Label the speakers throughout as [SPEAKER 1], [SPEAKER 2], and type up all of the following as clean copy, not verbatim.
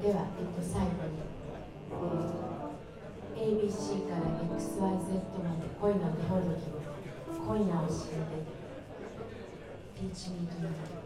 [SPEAKER 1] では、最後に、ABC から XYZ まで恋の手ほどきを恋なを知って Teach me tonight。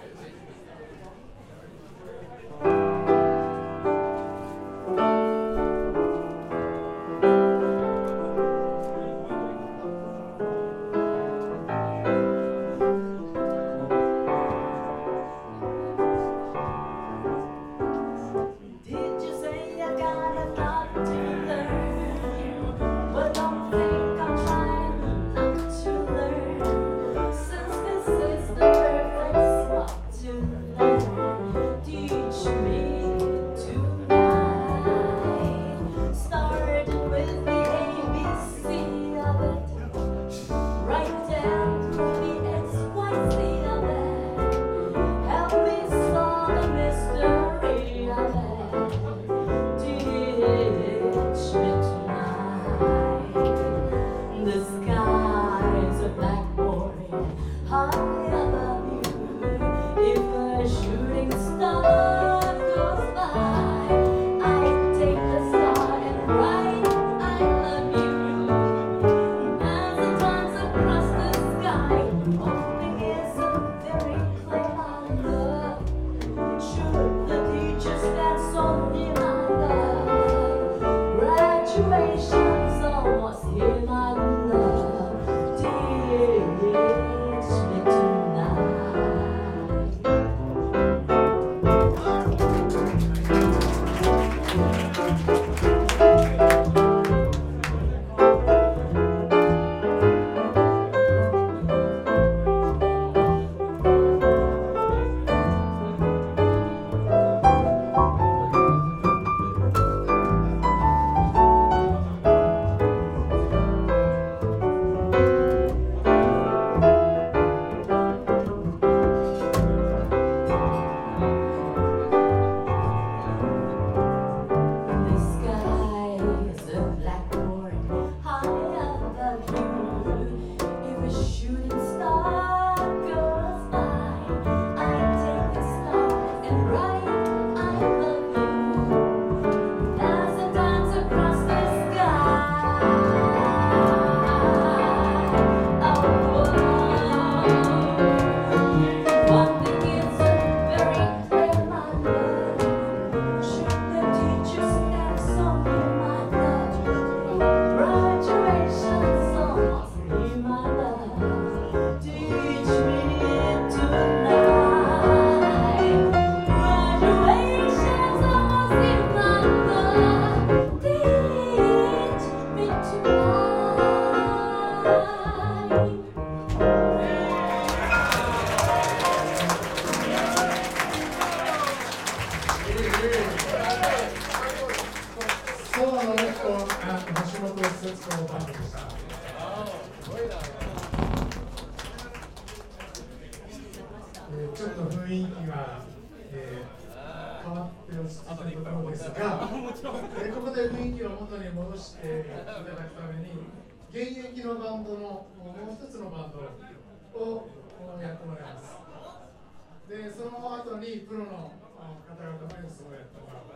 [SPEAKER 2] ちょっと雰囲気が、変わって落ち着いたところですが、ここで雰囲気を元に戻していただくために、現役のバンドのもう一つのバンドをやってもらいます。で、その後にプロの方々の演奏をやってもらう。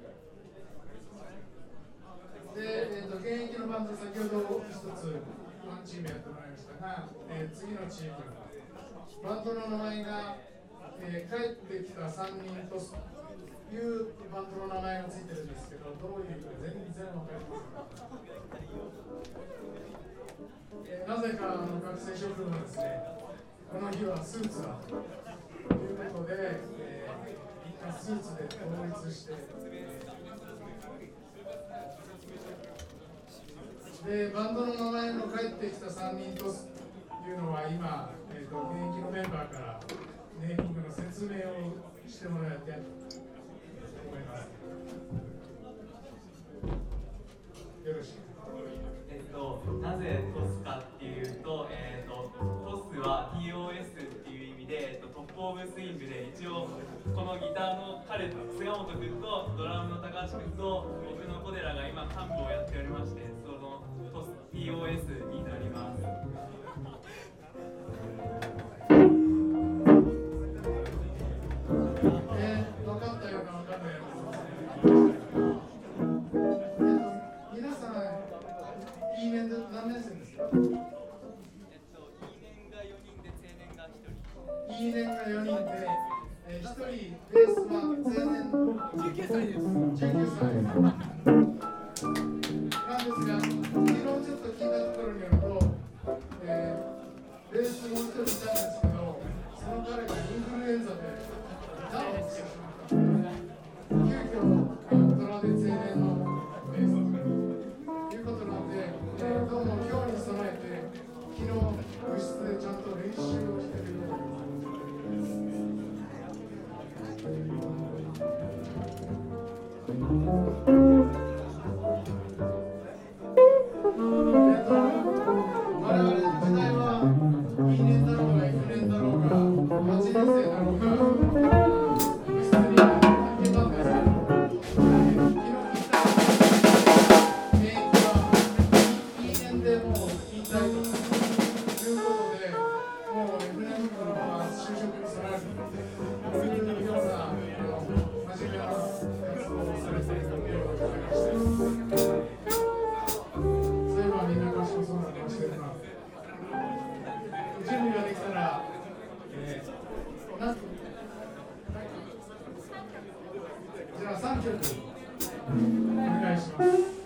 [SPEAKER 2] で、現役のバンド、先ほど一つ1チームやってもらいましたが、次のチーム、バンドの名前が、帰ってきた3人というバンドの名前がついてるんですけど、どういうか全然わかりません。なぜか学生諸君はですね、この日はスーツだということで、みんなスーツで統一して、でバンドの名前の帰ってきた3人というのは今、現役のメンバーからネーミングの説明をしてもらいたいと思います。よろしく。
[SPEAKER 3] なぜトスかっていうと、トスは TOS っていう意味で、トップオブスイングで、一応このギターの彼、菅本君とドラムの高橋君と僕の小寺が今幹部をやっておりまして、そのトス TOS になります。
[SPEAKER 2] 分かったような分かんないような。 いいねが4人で、1人ベースは青年19歳です。19歳なんですが、昨日ちょっと聞いたところによると、ベースもう1人いたんですけど、その彼がインフルエンザでダウンしてしまったので、急遽トラデ青年のベースということなので、どうも今日に備えて昨日部室でちゃんと練習をしているようです。我々の時代はいい年だろうがF年だろうが8年生だろうが部室に入ってたんですけど、昨日聞いた現役はいい年でもう引退ということで、もうF年のまま就職に備えるというような真面目な活動をされているようでございまして、そういえばみんな賢そうな顔してるな。準備ができたら、じゃあ3曲お願いします。